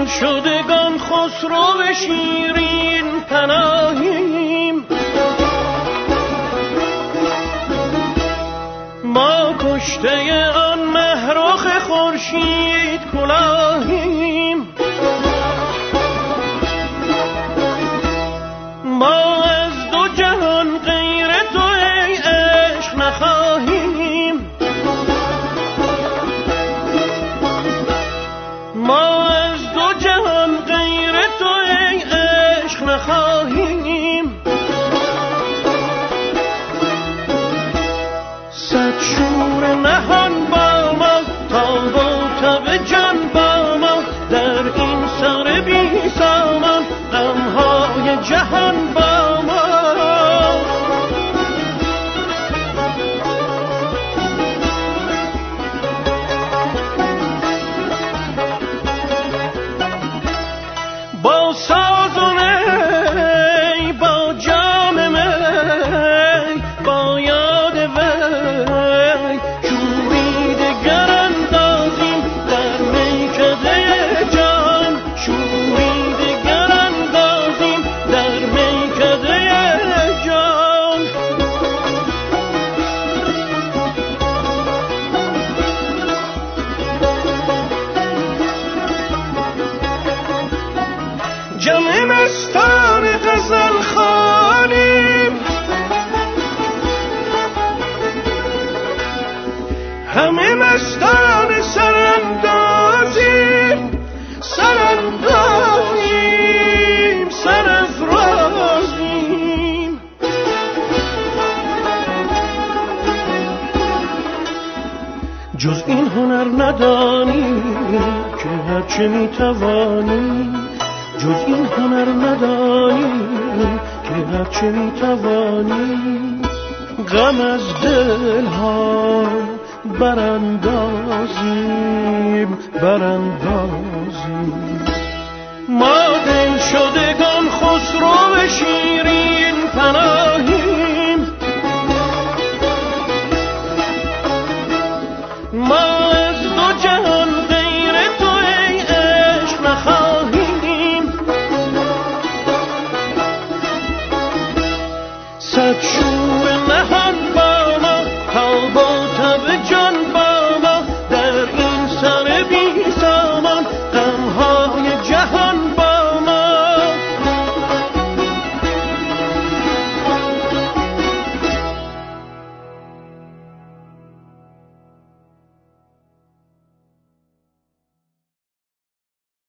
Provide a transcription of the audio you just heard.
شدگان خسرو شیرین پناهیم، ما کشته آن مهرخ خورشید کلاهیم، ما از دو جهان غیر تو ای عشق نخواهیم، ما از دو جهان غیر تو ای عشق نخواهیم. صد شور نهان با ما تا و تب جان با ما، در این سر بی سامان غمهای جهان با ما. با ساز و نی، با جام می، با یاد وی شوری دگر اندازیم در میکده جان، شوری دگر اندازیم در میکده جان. جمع مستان غزل خوانیم، همه مستان سراندازیم، سراندازیم، سرافرازیم. جز این هنر ندانیم که هرچه میتوانیم، جز این هنر ندانیم که هرچه میتوانیم. غم از دل ها براندازیم، براندازیم. ما دل شدگان خسرو شیرین پناهیم، ما از دو جهان غیر تو ای عشق نخواهیم. صد